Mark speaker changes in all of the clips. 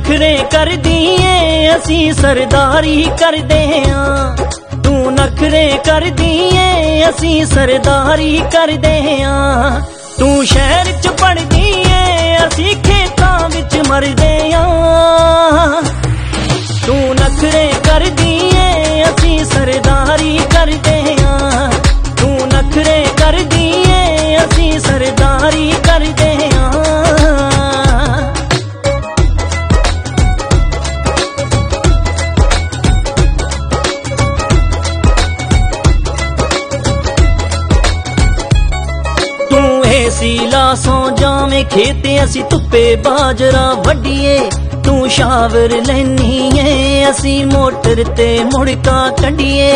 Speaker 1: नखरे करदी ए असी सरदारी करदे आं। तू नखरे करदी ए असी सरदारी करदे आं। तू शहर च पढ़दी ए असी खेतां विच मरदे आं। तू नखरे करदी ए असी सरदारी करदे आं। तू नखरे करदी ए असी सरदारी करदे आं। सीला सो जावे खेते असी धुप्पे बाजरा वड्डीए। तू शावर लैनी है असी मोटर ते मुड़का कड्डीए।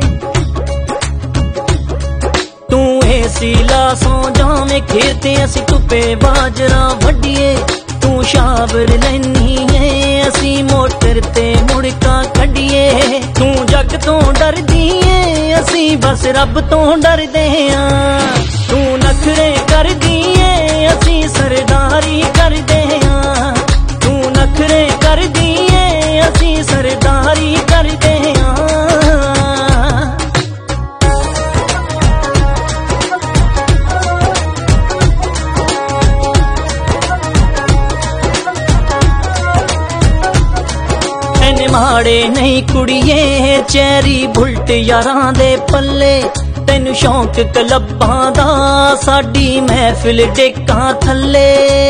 Speaker 1: तू सीला सो जावे खेते असी धुप्पे बाजरा वड्डीए। तू शावर लैनी है असी मोटर ते मुड़का कड्डीए। तू जग तो डरदी है असी बस रब तो डरदे आं। तू नखरे करदी ए असी सरदारी करदे आं। तू नखरे करदी ए असी सरदारी करदे आं। एने माड़े नहीं कुड़िए चैरी बुलट यारां दे पल्ले। तैनू शौक क्लबां दा साडी महफिल डेकां थल्ले।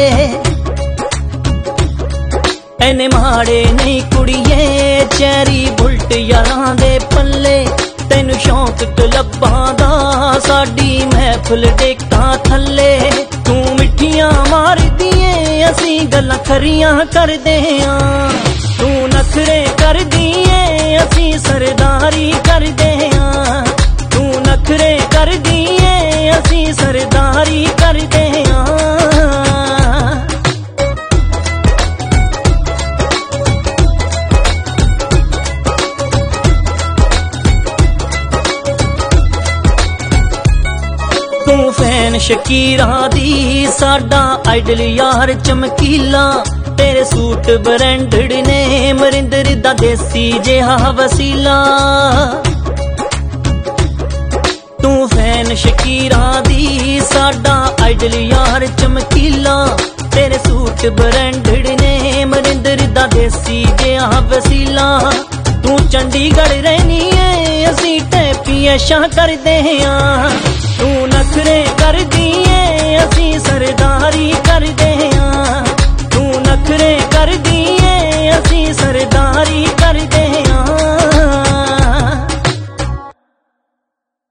Speaker 1: एने माड़े नहीं कुड़िए चैरी बुलट यारां दे पल्ले। तैनू शौक क्लबां दा साडी महफिल डेकां थल्ले। तू मिठियां मारदी ए असी गल्लां खरियां करदे आं। तू नखरे करदी ए असी सरदारी करदे आं। तू नखरे करदी ए असी सरदारी करदे आं। तू फैन शकीरा दी साडा आइडल यार चमकीला। तेरे सूट ब्रांडेड ने मरिंदर दा देसी जिहा वसीला। तू फैन शकीरा दी साडा आइडल यार चमकीला। तेरे सूट ब्रांडेड ने मरिंदर दा देसी जिहा वसीला। तू चंडीगढ़ रहनी है असी टैपी ऐशा करदे आं। तू नखरे करदी ए असी सरदारी करदे आं।